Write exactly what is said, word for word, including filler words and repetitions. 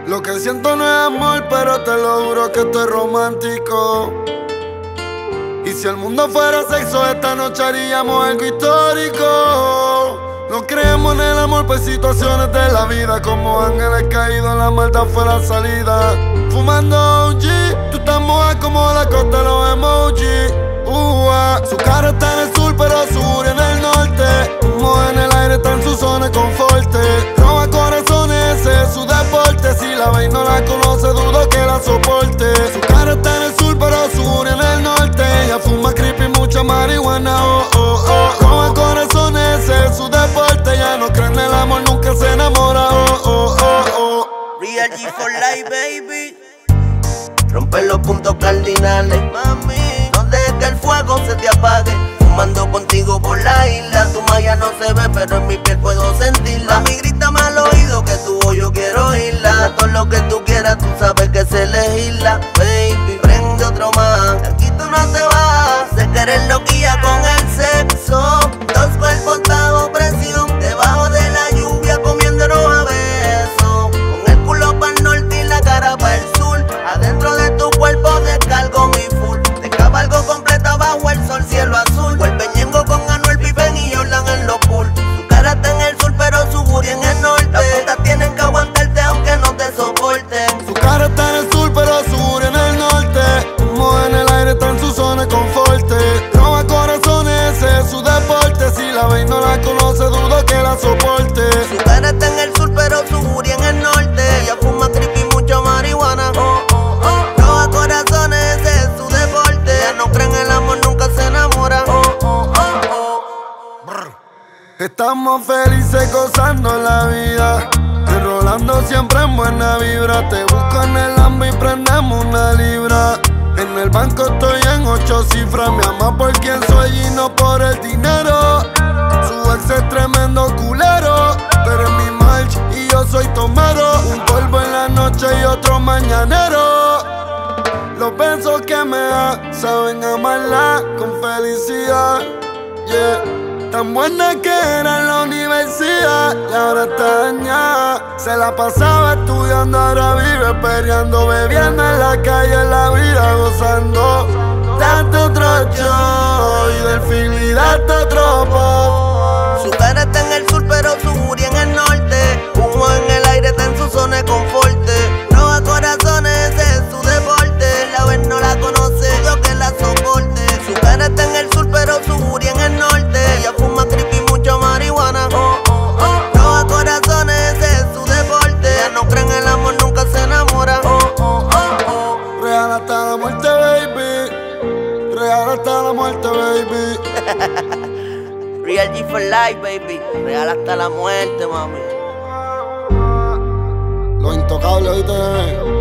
Lo que siento no es amor, pero te lo juro que estoy romántico. Y si el mundo fuera sexo, esta noche haríamos algo histórico. No creemos en el amor, pues situaciones de la vida, como ángeles caídos, la maldad fue la salida. Fumando O G, tú estás moja como la costa de los emojis. Uh, ah. Su cara está en el sur, pero su furia en el norte. Humo en el aire, está en su zona de confort. Roba corazones, ese es su deporte. Si la veis no la conoce, dudo que la soporte. Su cara está en el sur, pero su furia en el norte. Ella fuma creepy, mucha marihuana, oh, oh, oh. Roba corazones, ese es su deporte. Ella no cree en el amor, nunca se enamora, oh, oh, oh, oh. Real G for life, baby. Rompe los puntos cardinales, mami. No dejes que el fuego se te apague. Fumando contigo por la isla. Tu magia no se ve, pero en mi piel puedo sentirla. Mami, grítame al oído que tu yo quiero oírla. Todo lo que tú quieras, tú sabes que sé elegirla. Baby, prende otro más. Aquí tú no te vas. Sé que eres loquilla con el sexo. Dos cuerpos bajo presión. Debajo de la lluvia comiéndonos a besos. Con el culo para el norte y la cara para el sur. Adentro de tu cuerpo descargo mi full. Te cabalgo completa bajo el sol, cielo azul. Vuelve ñengo con Anuel, Pippen y Jordan en los pool. Su cara está en el sur, pero su booty en el norte. Las putas tienen que aguantarte aunque no te soporten. Su cara está en el sur, pero su booty en el norte. Humo en el aire, está en su zona de confort. Roba corazones, ese es su deporte. Si la veis no la conoce, dudo que la soporte. Su cara está en el sur, pero su booty en el norte. Ella fuma creepy, mucha marihuana. Oh, oh, oh. Roba corazones, ese es su deporte. Ella no cree en el amor, nunca se enamora. Oh, oh, oh, oh. Brr. Estamos felices gozando la vida, enrolando siempre en buena vibra. Te busco en el ambo y prendemos una libra. En el banco estoy en ocho cifras. Me ama por quien soy y no por el dinero. Su ex es tremendo culero. Pero es mi march y yo soy tomero. Un polvo en la noche y otro mañanero. Los besos que me da saben amarla con felicidad, yeah. Tan buena que era en la universidad y ahora está dañada. Se la pasaba estudiando, ahora vive peleando, bebiendo en la calle, en la vida gozando. Date otro show y del film y date otro pop. Su cara está en el sur, pero su booty en el norte. Humo en el aire, está en su zona de confort. Roba corazones, ese es su deporte. La vez no la conoce, yo que la soporte. Su cara está en el sur, pero su booty en el norte. Ella fuma creepy, mucha marihuana. Oh, oh, oh. Roba corazones, ese es su deporte. Ella no cree en el amor, nunca se enamora. Oh, oh, oh, oh. Real hasta la muerte, baby. Real hasta la muerte, baby. Real G for life, baby. Real hasta la muerte, mami. Lo intocable, ¿viste?